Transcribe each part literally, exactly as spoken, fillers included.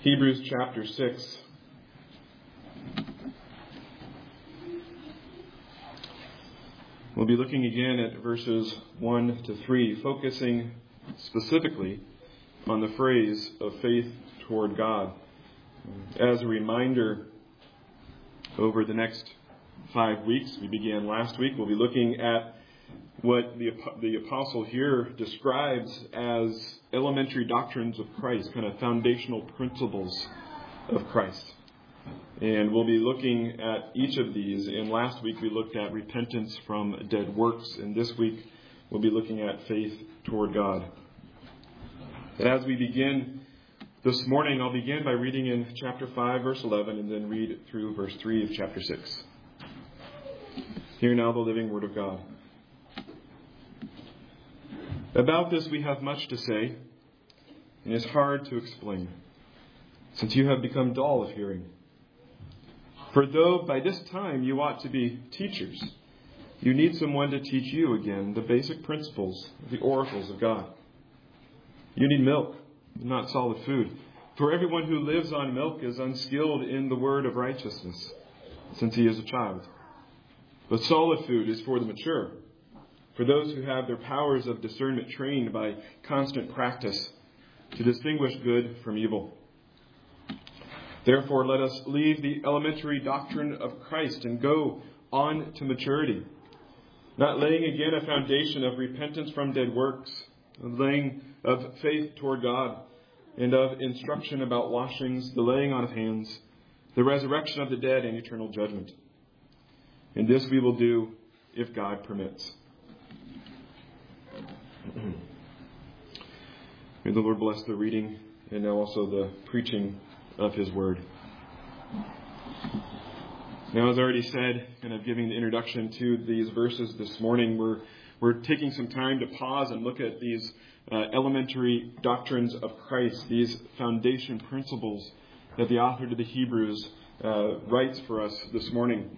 Hebrews chapter six. We'll be looking again at verses one to three, focusing specifically on the phrase of faith toward God. As a reminder, over the next five weeks, we began last week, we'll be looking at what the, the apostle here describes as elementary doctrines of Christ, kind of foundational principles of Christ. And we'll be looking at each of these. And last week we looked at repentance from dead works. And this week we'll be looking at faith toward God. And as we begin this morning, I'll begin by reading in chapter five, verse eleven, and then read through verse three of chapter six. Hear now the living word of God. About this we have much to say, and it is hard to explain, since you have become dull of hearing. For though by this time you ought to be teachers, you need someone to teach you again the basic principles of the oracles of God. You need milk, not solid food. For everyone who lives on milk is unskilled in the word of righteousness, since he is a child. But solid food is for the mature, for those who have their powers of discernment trained by constant practice to distinguish good from evil. Therefore, let us leave the elementary doctrine of Christ and go on to maturity, not laying again a foundation of repentance from dead works, of laying of faith toward God, and of instruction about washings, the laying on of hands, the resurrection of the dead, and eternal judgment. And this we will do if God permits. May the Lord bless the reading and now also the preaching of His Word. Now, as I already said, kind of giving the introduction to these verses this morning, we're we're taking some time to pause and look at these uh, elementary doctrines of Christ, these foundation principles that the author to the Hebrews uh, writes for us this morning.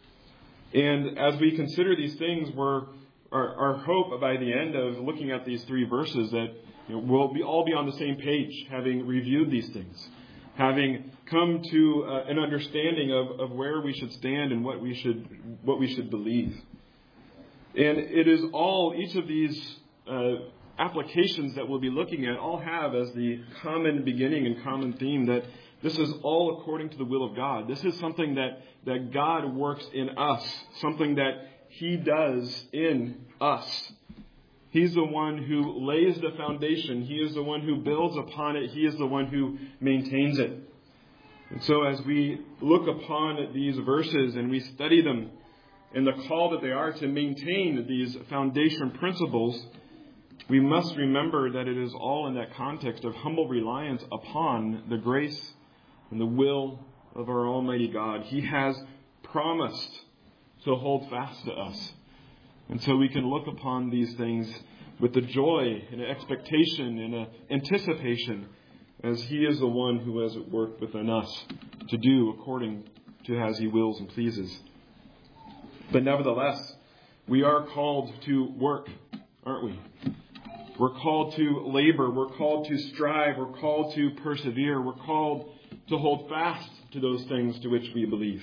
And as we consider these things, we're our, our hope by the end of looking at these three verses that you know, we'll be all be on the same page, having reviewed these things, having come to uh, an understanding of, of where we should stand and what we should what we should believe. And it is all, each of these uh, applications that we'll be looking at all have as the common beginning and common theme that this is all according to the will of God. This is something that, that God works in us, something that He does in us. He's the one who lays the foundation. He is the one who builds upon it. He is the one who maintains it. And so as we look upon these verses and we study them and the call that they are to maintain these foundation principles, we must remember that it is all in that context of humble reliance upon the grace and the will of our Almighty God. He has promised to hold fast to us. And so we can look upon these things with the joy and expectation and anticipation as He is the one who has worked within us to do according to as He wills and pleases. But nevertheless, we are called to work, aren't we? We're called to labor. We're called to strive. We're called to persevere. We're called to hold fast to those things to which we believe.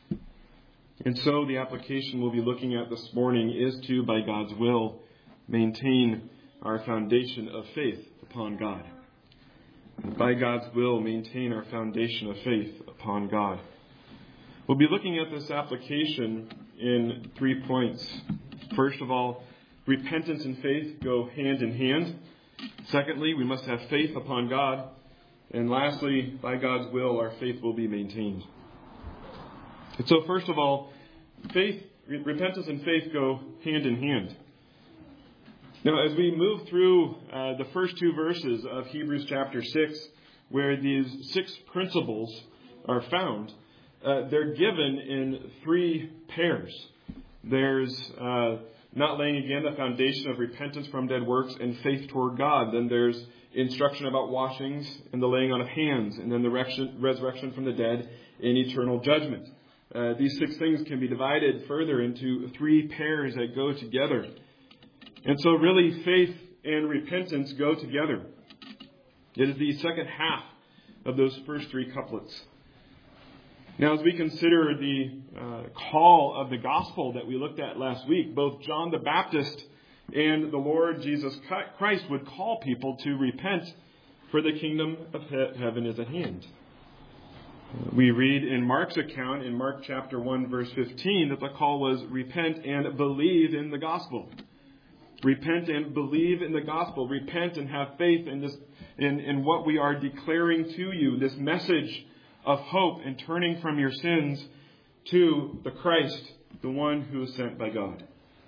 And so the application we'll be looking at this morning is to, by God's will, maintain our foundation of faith upon God. And by God's will, maintain our foundation of faith upon God. We'll be looking at this application in three points. First of all, repentance and faith go hand in hand. Secondly, we must have faith upon God. And lastly, by God's will, our faith will be maintained. And so first of all, faith, repentance and faith go hand in hand. Now, as we move through uh, the first two verses of Hebrews chapter six, where these six principles are found, uh, they're given in three pairs. There's uh, not laying again the foundation of repentance from dead works and faith toward God. Then there's instruction about washings and the laying on of hands, and then the resurrection from the dead and eternal judgment. Uh, these six things can be divided further into three pairs that go together. And so really faith and repentance go together. It is the second half of those first three couplets. Now, as we consider the uh, call of the gospel that we looked at last week, both John the Baptist and the Lord Jesus Christ would call people to repent, for the kingdom of he- heaven is at hand. We read in Mark's account, in Mark chapter one, verse fifteen, that the call was repent and believe in the gospel. Repent and believe in the gospel. Repent and have faith in this, in, in what we are declaring to you, this message of hope and turning from your sins to the Christ, the one who is sent by God.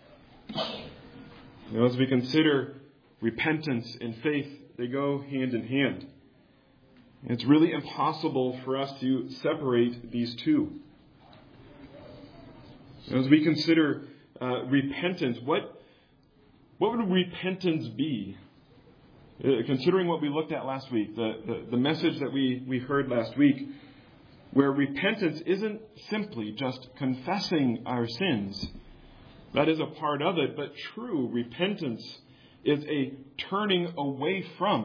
Now, as we consider repentance and faith, they go hand in hand. It's really impossible for us to separate these two. As we consider uh, repentance, what, what would repentance be? Uh, considering what we looked at last week, the, the, the message that we, we heard last week, where repentance isn't simply just confessing our sins. That is a part of it, but true repentance is a turning away from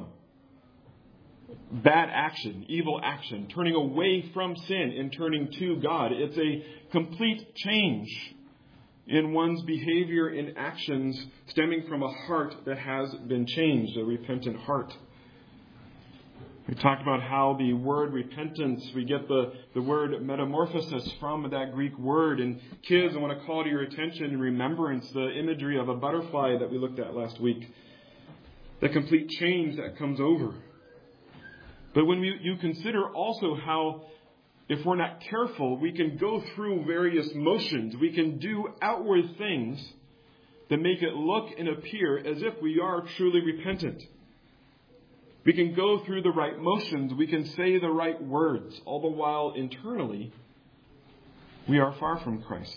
bad action, evil action, turning away from sin and turning to God. It's a complete change in one's behavior and actions stemming from a heart that has been changed, a repentant heart. We talked about how the word repentance, we get the, the word metamorphosis from that Greek word. And kids, I want to call to your attention in remembrance the imagery of a butterfly that we looked at last week. The complete change that comes over. But when we, you consider also how, if we're not careful, we can go through various motions. We can do outward things that make it look and appear as if we are truly repentant. We can go through the right motions. We can say the right words. All the while, internally, we are far from Christ.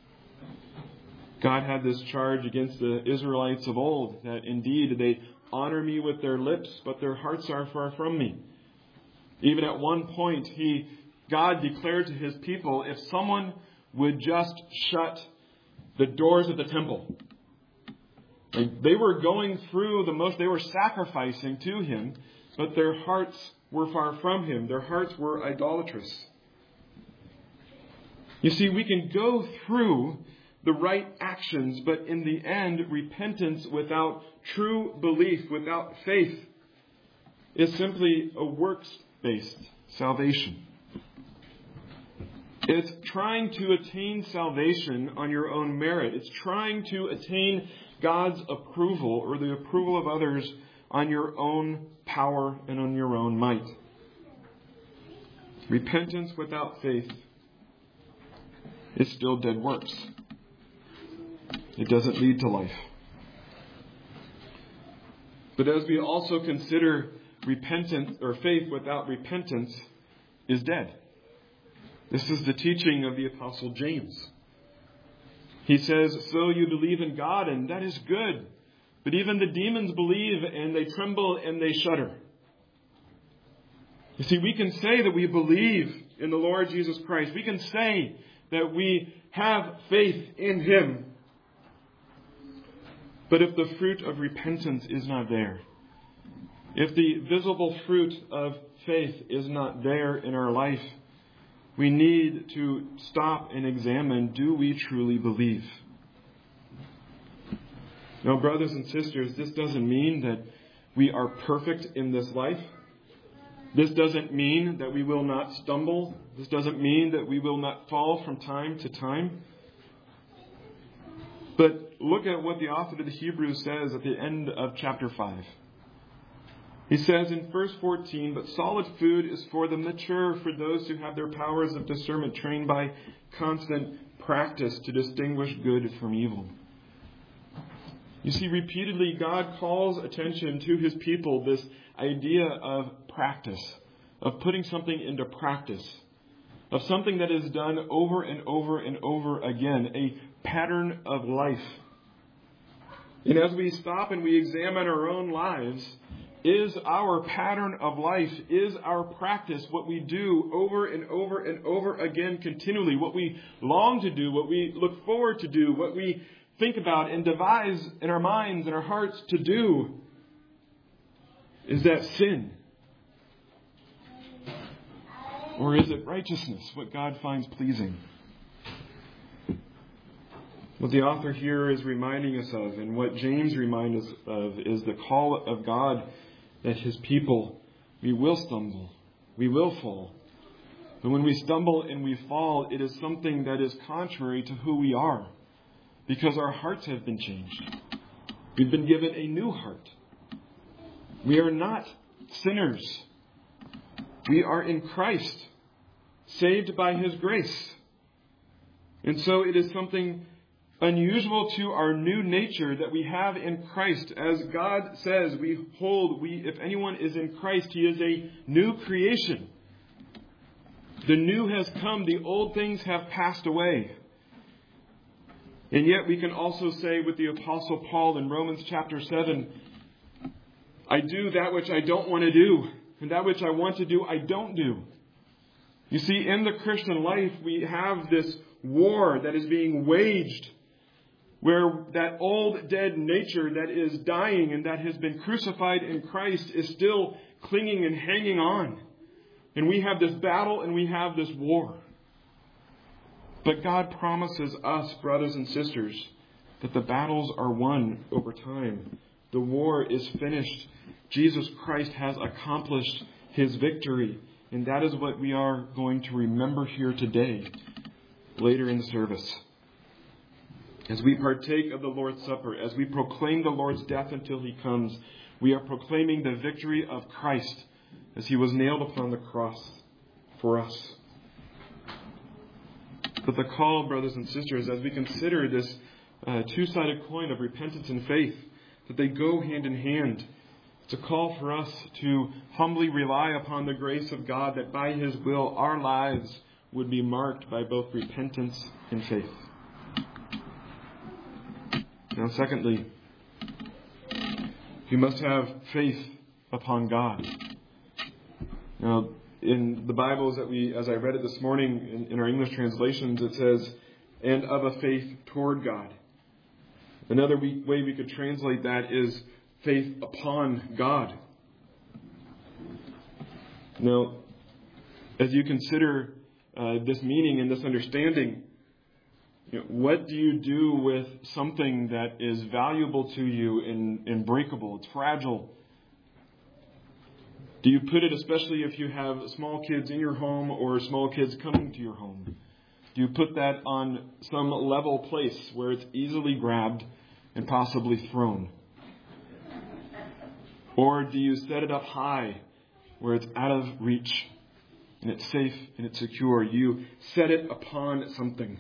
God had this charge against the Israelites of old, that indeed they honor me with their lips, but their hearts are far from me. Even at one point, he, God declared to his people, if someone would just shut the doors of the temple. They were going through the most, they were sacrificing to him, but their hearts were far from him. Their hearts were idolatrous. You see, we can go through the right actions, but in the end, repentance without true belief, without faith, is simply a works-based salvation. It's trying to attain salvation on your own merit. It's trying to attain God's approval or the approval of others on your own power and on your own might. Repentance without faith is still dead works. It doesn't lead to life. But as we also consider repentance or faith without repentance is dead. This is the teaching of the Apostle James. He says, so you believe in God, and that is good. But even the demons believe, and they tremble, and they shudder. You see, we can say that we believe in the Lord Jesus Christ. We can say that we have faith in Him. But if the fruit of repentance is not there, if the visible fruit of faith is not there in our life, we need to stop and examine, do we truly believe? Now, brothers and sisters, this doesn't mean that we are perfect in this life. This doesn't mean that we will not stumble. This doesn't mean that we will not fall from time to time. But look at what the author of the Hebrews says at the end of chapter five. He says in verse fourteen, but solid food is for the mature, for those who have their powers of discernment trained by constant practice to distinguish good from evil. You see, repeatedly God calls attention to His people this idea of practice, of putting something into practice, of something that is done over and over and over again, a pattern of life. And as we stop and we examine our own lives, is our pattern of life, is our practice, what we do over and over and over again continually, what we long to do, what we look forward to do, what we think about and devise in our minds and our hearts to do, is that sin? Or is it righteousness, what God finds pleasing? What the author here is reminding us of, and what James reminds us of, is the call of God that His people, we will stumble, we will fall. But when we stumble and we fall, it is something that is contrary to who we are, because our hearts have been changed. We've been given a new heart. We are not sinners. We are in Christ, saved by His grace. And so it is something unusual to our new nature that we have in Christ. As God says, we hold, we, if anyone is in Christ, he is a new creation. The new has come, the old things have passed away. And yet we can also say with the Apostle Paul in Romans chapter seven, I do that which I don't want to do, and that which I want to do, I don't do. You see, in the Christian life, we have this war that is being waged, where that old dead nature that is dying and that has been crucified in Christ is still clinging and hanging on. And we have this battle and we have this war. But God promises us, brothers and sisters, that the battles are won over time. The war is finished. Jesus Christ has accomplished His victory. And that is what we are going to remember here today, later in the service. As we partake of the Lord's Supper, as we proclaim the Lord's death until He comes, we are proclaiming the victory of Christ as He was nailed upon the cross for us. But the call, brothers and sisters, as we consider this uh, two-sided coin of repentance and faith, that they go hand in hand. It's a call for us to humbly rely upon the grace of God, that by His will our lives would be marked by both repentance and faith. Now, secondly, we must have faith upon God. Now, in the Bibles that we, as I read it this morning in, in our English translations, it says, and of a faith toward God. Another we, way we could translate that is faith upon God. Now, as you consider uh, this meaning and this understanding, you know, what do you do with something that is valuable to you and, and breakable? It's fragile. Do you put it, especially if you have small kids in your home or small kids coming to your home, do you put that on some level place where it's easily grabbed and possibly thrown? Or do you set it up high where it's out of reach and it's safe and it's secure? You set it upon something.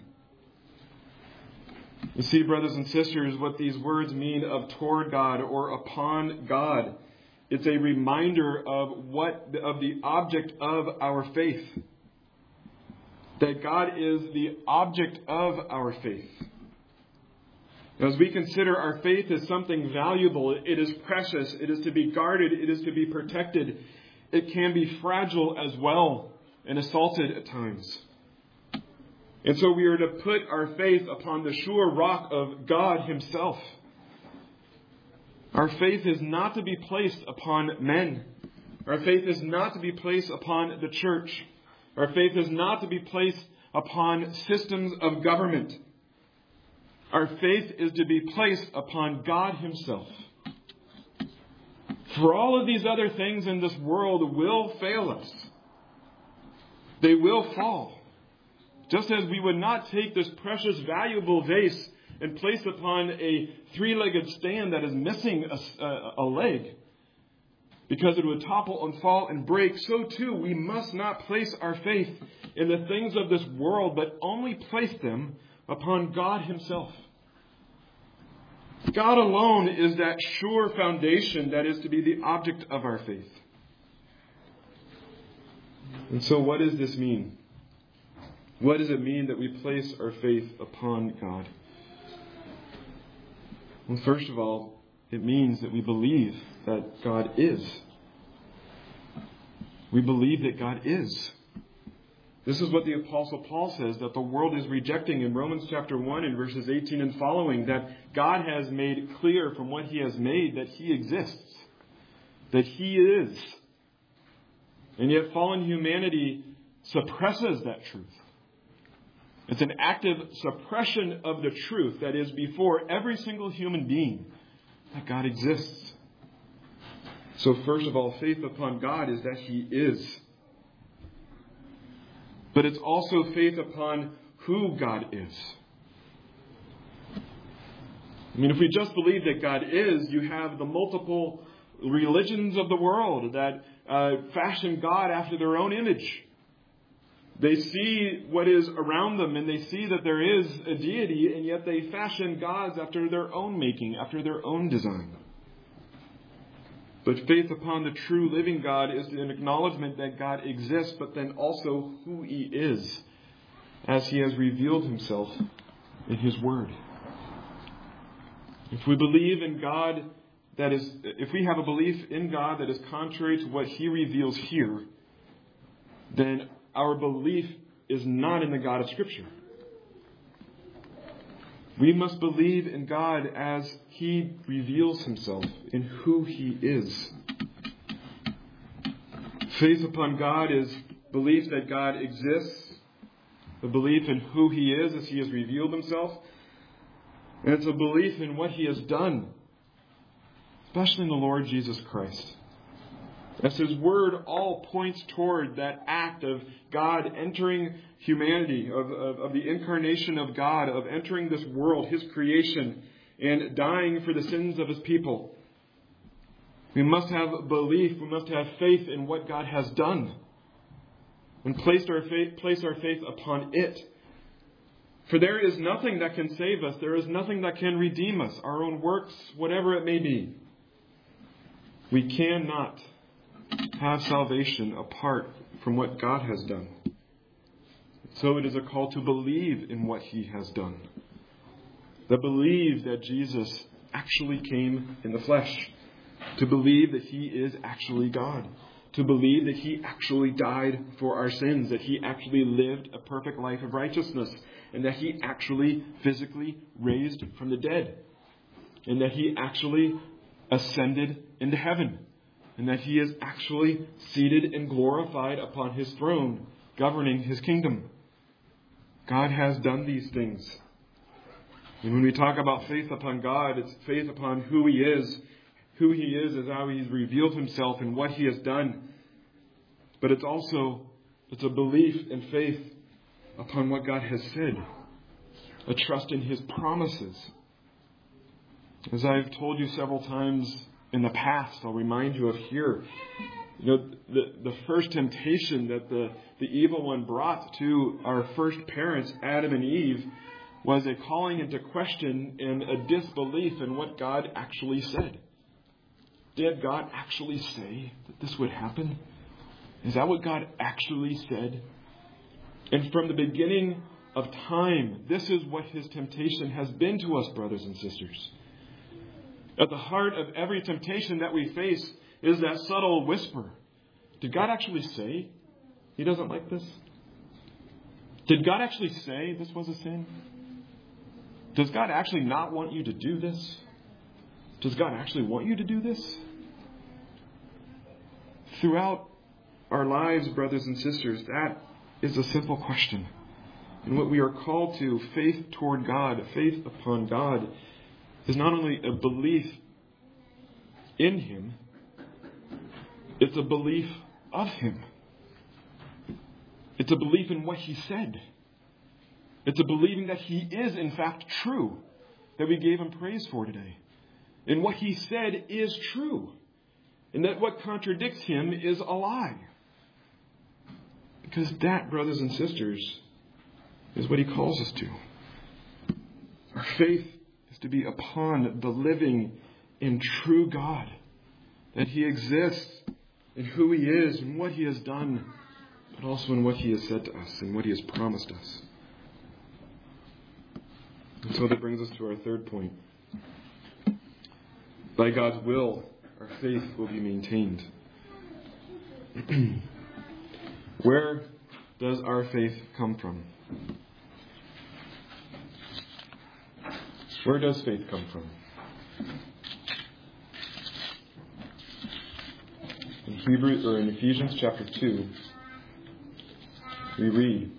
You see, brothers and sisters, what these words mean of toward God or upon God. It's a reminder of what of the object of our faith. That God is the object of our faith. As we consider our faith as something valuable, it is precious, it is to be guarded, it is to be protected. It can be fragile as well and assaulted at times. And so we are to put our faith upon the sure rock of God Himself. Our faith is not to be placed upon men. Our faith is not to be placed upon the church. Our faith is not to be placed upon systems of government. Our faith is to be placed upon God Himself. For all of these other things in this world will fail us. They will fall. Just as we would not take this precious, valuable vase and place it upon a three-legged stand that is missing a, a, a leg, because it would topple and fall and break, so too we must not place our faith in the things of this world, but only place them upon God Himself. God alone is that sure foundation that is to be the object of our faith. And so what does this mean? What does it mean that we place our faith upon God? Well, first of all, it means that we believe that God is. We believe that God is. This is what the Apostle Paul says that the world is rejecting in Romans chapter one and verses eighteen and following, that God has made clear from what He has made that He exists, that He is. And yet fallen humanity suppresses that truth. It's an active suppression of the truth that is before every single human being, that God exists. So first of all, faith upon God is that He is. But it's also faith upon who God is. I mean, if we just believe that God is, you have the multiple religions of the world that uh, fashion God after their own image. They see what is around them and they see that there is a deity, and yet they fashion gods after their own making, after their own design. But faith upon the true living God is an acknowledgement that God exists, but then also who He is, as He has revealed Himself in His Word. If we believe in God that is, if we have a belief in God that is contrary to what He reveals here, then our belief is not in the God of Scripture. We must believe in God as He reveals Himself, in who He is. Faith upon God is belief that God exists, a belief in who He is as He has revealed Himself, and it's a belief in what He has done, especially in the Lord Jesus Christ. As His Word all points toward that act of God entering humanity, of, of, of the incarnation of God, of entering this world, His creation, and dying for the sins of His people. We must have belief, we must have faith in what God has done, and place our faith, place our faith upon it. For there is nothing that can save us. There is nothing that can redeem us, our own works, whatever it may be. We cannot have salvation apart from what God has done. So it is a call to believe in what He has done. To believe that Jesus actually came in the flesh. To believe that He is actually God. To believe that He actually died for our sins. That He actually lived a perfect life of righteousness. And that He actually physically raised from the dead. And that He actually ascended into heaven. And that He is actually seated and glorified upon His throne, governing His kingdom. God has done these things. And when we talk about faith upon God, it's faith upon who He is. Who He is is how He's revealed Himself and what He has done. But it's also, it's a belief and faith upon what God has said. A trust in His promises. As I've told you several times in the past, I'll remind you of here. You know, the, the first temptation that the, the evil one brought to our first parents, Adam and Eve, was a calling into question and a disbelief in what God actually said. Did God actually say that this would happen? Is that what God actually said? And from the beginning of time, this is what His temptation has been to us, brothers and sisters. At the heart of every temptation that we face is that subtle whisper. Did God actually say He doesn't like this? Did God actually say this was a sin? Does God actually not want you to do this? Does God actually want you to do this? Throughout our lives, brothers and sisters, that is a simple question. And what we are called to, faith toward God, faith upon God, is not only a belief in Him, it's a belief of Him. It's a belief in what He said. It's a believing that He is in fact true, that we gave Him praise for today. And what He said is true. And that what contradicts Him is a lie. Because that, brothers and sisters, is what He calls us to. Our faith is to be upon the living and true God. That He exists in who He is and what He has done, but also in what He has said to us and what He has promised us. And so that brings us to our third point. By God's will, our faith will be maintained. Where does our faith come from? Where does faith come from? In Hebrews or in Ephesians chapter two, We read,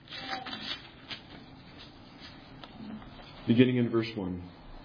beginning in verse one.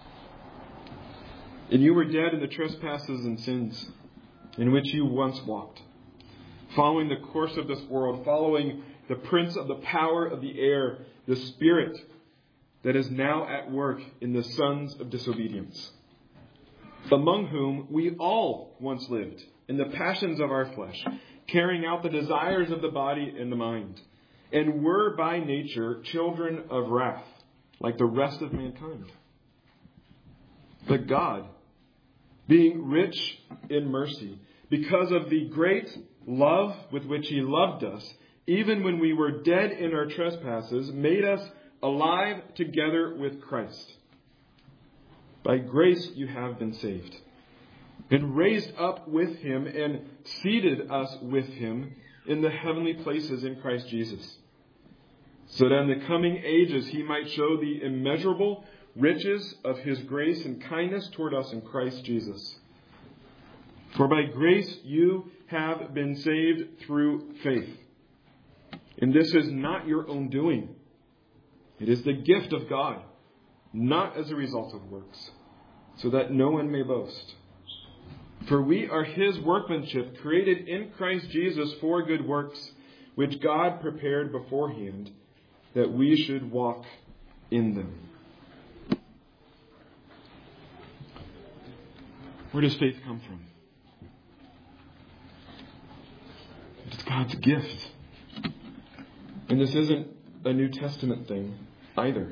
And you were dead in the trespasses and sins in which you once walked, following the course of this world, following the prince of the power of the air, the spirit that is now at work in the sons of disobedience, among whom we all once lived in the passions of our flesh, carrying out the desires of the body and the mind, and were by nature children of wrath, like the rest of mankind. But God, being rich in mercy, because of the great love with which He loved us, even when we were dead in our trespasses, made us alive together with Christ. By grace you have been saved, and raised up with Him, and seated us with Him in the heavenly places in Christ Jesus, so that in the coming ages He might show the immeasurable riches of His grace and kindness toward us in Christ Jesus. For by grace you have been saved through faith. And this is not your own doing. It is the gift of God, not as a result of works, so that no one may boast. For we are His workmanship, created in Christ Jesus for good works, which God prepared beforehand, that we should walk in them. Where does faith come from? It's God's gift. And this isn't a New Testament thing either.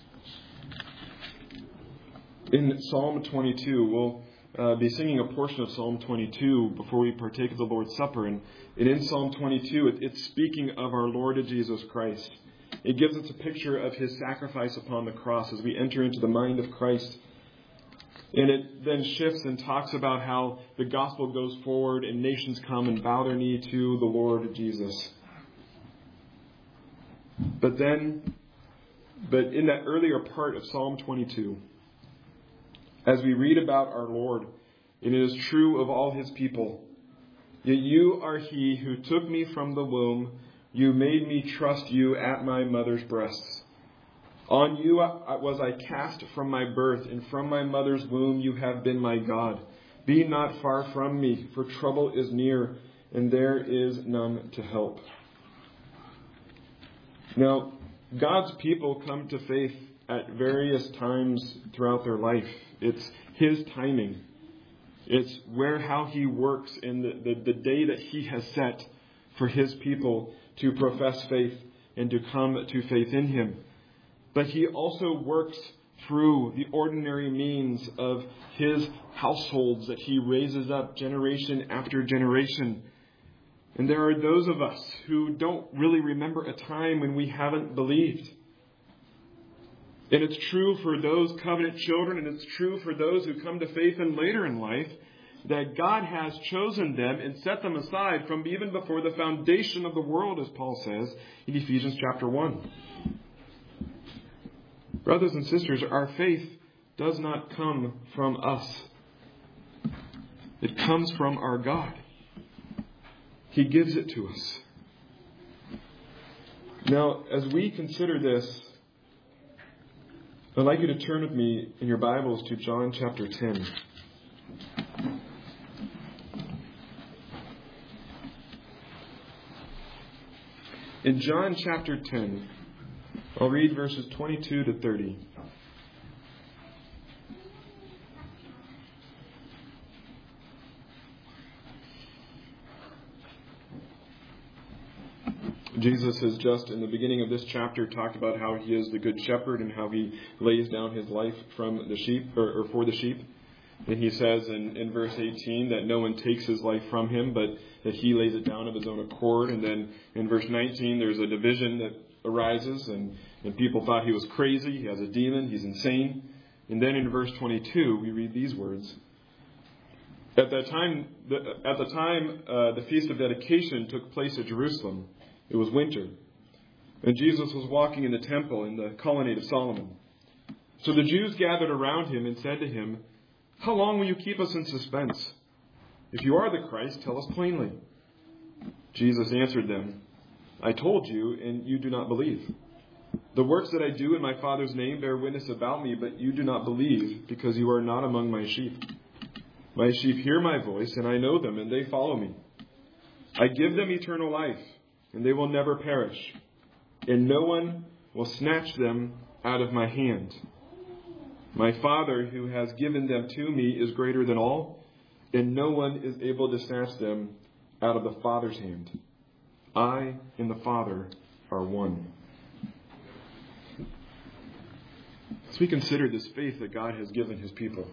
In Psalm twenty-two, we'll uh, be singing a portion of Psalm twenty-two before we partake of the Lord's Supper. And, and in Psalm twenty-two, it, it's speaking of our Lord Jesus Christ. It gives us a picture of His sacrifice upon the cross as we enter into the mind of Christ. And it then shifts and talks about how the gospel goes forward and nations come and bow their knee to the Lord Jesus. But then, but in that earlier part of Psalm twenty-two, as we read about our Lord, and it is true of all His people, yet you are He who took me from the womb. You made me trust you at my mother's breasts. On you was I cast from my birth, and from my mother's womb you have been my God. Be not far from me, for trouble is near, and there is none to help. Now, God's people come to faith at various times throughout their life. It's His timing. It's where, how He works in the, the, the day that He has set for His people to profess faith and to come to faith in Him. But He also works through the ordinary means of His households that He raises up generation after generation. And there are those of us who don't really remember a time when we haven't believed. And it's true for those covenant children, and it's true for those who come to faith in later in life, that God has chosen them and set them aside from even before the foundation of the world, as Paul says in Ephesians chapter one. Brothers and sisters, our faith does not come from us. It comes from our God. He gives it to us. Now, as we consider this, I'd like you to turn with me in your Bibles to John chapter ten. In John chapter ten, I'll read verses twenty-two to thirty. Jesus has just, in the beginning of this chapter, talked about how He is the good shepherd and how He lays down His life from the sheep, or, or for the sheep. And He says in, in verse eighteen that no one takes His life from Him, but that He lays it down of His own accord. And then in verse nineteen, there's a division that arises, and, and people thought He was crazy, He has a demon, He's insane. And then in verse twenty-two, we read these words. At that time, the, at the time, uh, the Feast of Dedication took place at Jerusalem. It was winter, and Jesus was walking in the temple in the colonnade of Solomon. So the Jews gathered around Him and said to Him, "How long will you keep us in suspense? If you are the Christ, tell us plainly." Jesus answered them, I told you, and you do not believe. The works that I do in my Father's name bear witness about me, but you do not believe, because you are not among my sheep. My sheep hear my voice, and I know them, and they follow me. I give them eternal life, and they will never perish, and no one will snatch them out of my hand. My Father, who has given them to me, is greater than all, and no one is able to snatch them out of the Father's hand. I and the Father are one. As we consider this faith that God has given his people,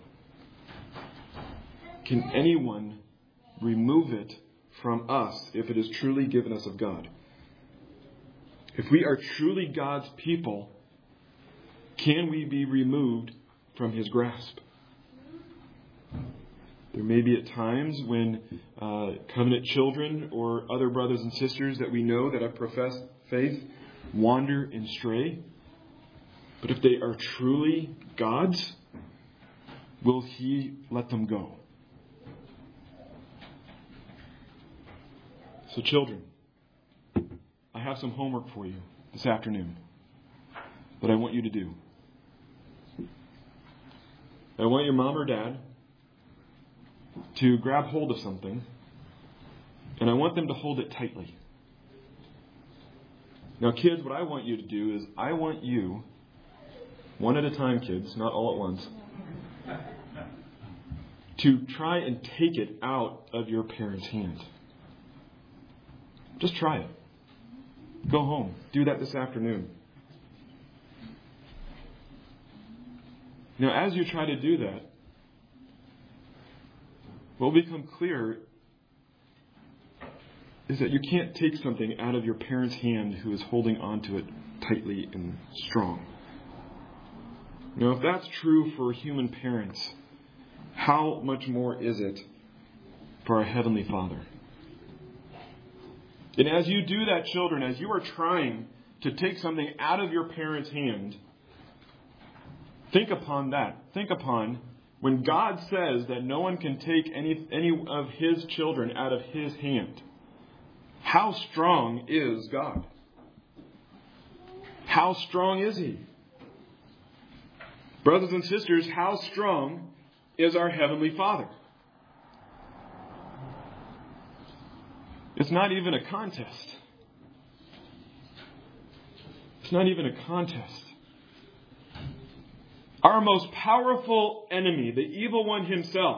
can anyone remove it from us if it is truly given us of God? If we are truly God's people, can we be removed from his grasp? There may be at times when uh, covenant children or other brothers and sisters that we know that have professed faith wander and stray. But if they are truly God's, will he let them go? So children, I have some homework for you this afternoon that I want you to do. I want your mom or dad to grab hold of something, and I want them to hold it tightly. Now, kids, what I want you to do is I want you, one at a time, kids, not all at once, to try and take it out of your parents' hand. Just try it. Go home. Do that this afternoon. Now, as you try to do that, what will become clear is that you can't take something out of your parent's hand who is holding onto it tightly and strong. Now, if that's true for human parents, how much more is it for our Heavenly Father? And as you do that, children, as you are trying to take something out of your parent's hand, think upon that. Think upon when God says that no one can take any, any of his children out of his hand. How strong is God? How strong is he? Brothers and sisters, how strong is our Heavenly Father? It's not even a contest. It's not even a contest. Our most powerful enemy, the evil one himself,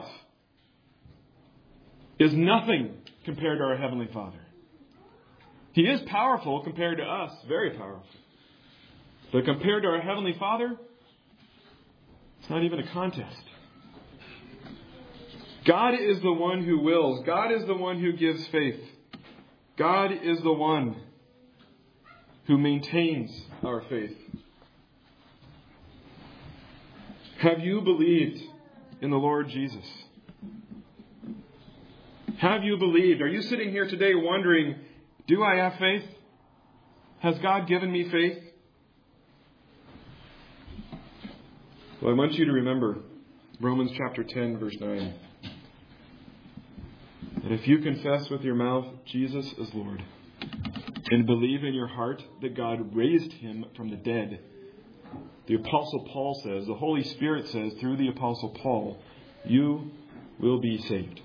is nothing compared to our Heavenly Father. He is powerful compared to us, very powerful. But compared to our Heavenly Father, it's not even a contest. God is the one who wills. God is the one who gives faith. God is the one who maintains our faith. Have you believed in the Lord Jesus? Have you believed? Are you sitting here today wondering, do I have faith? Has God given me faith? Well, I want you to remember Romans chapter ten, verse nine. That if you confess with your mouth Jesus is Lord, and believe in your heart that God raised him from the dead, the Apostle Paul says, the Holy Spirit says through the Apostle Paul, you will be saved.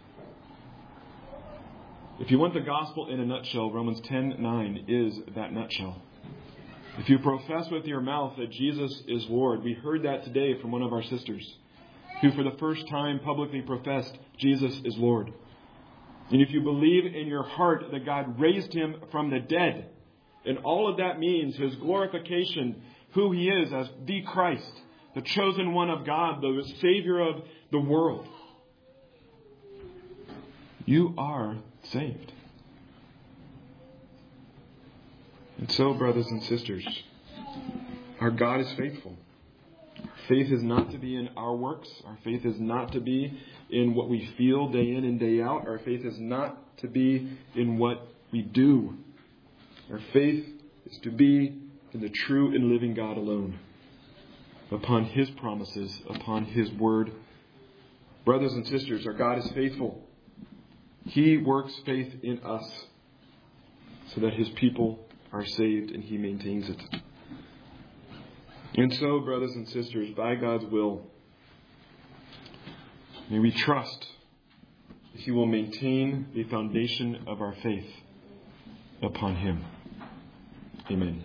If you want the gospel in a nutshell, Romans ten nine is that nutshell. If you profess with your mouth that Jesus is Lord, we heard that today from one of our sisters, who for the first time publicly professed Jesus is Lord. And if you believe in your heart that God raised him from the dead, and all of that means his glorification, who he is as the Christ, the chosen one of God, the Savior of the world, you are saved. And so, brothers and sisters, our God is faithful. Our faith is not to be in our works. Our faith is not to be in what we feel day in and day out. Our faith is not to be in what we do. Our faith is to be in the true and living God alone, upon his promises, upon his word. Brothers and sisters, our God is faithful. He works faith in us so that his people are saved and He maintains it. And so, brothers and sisters, by God's will, may we trust that He will maintain the foundation of our faith upon Him. Amen.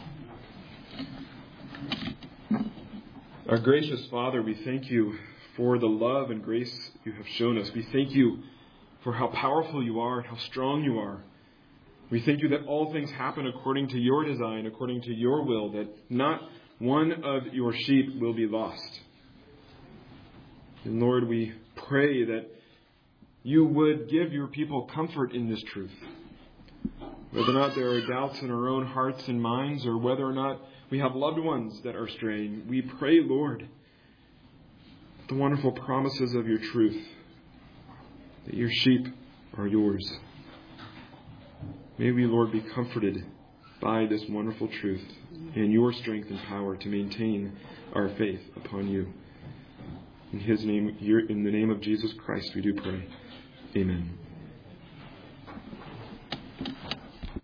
Our gracious Father, we thank You for the love and grace You have shown us. We thank You for how powerful You are and how strong You are. We thank You that all things happen according to Your design, according to Your will, that not one of Your sheep will be lost. And Lord, we pray that You would give Your people comfort in this truth. Whether or not there are doubts in our own hearts and minds, or whether or not we have loved ones that are straying, we pray, Lord, the wonderful promises of Your truth, that Your sheep are Yours. May we, Lord, be comforted by this wonderful truth and Your strength and power to maintain our faith upon You. In His name, in the name of Jesus Christ, we do pray. Amen.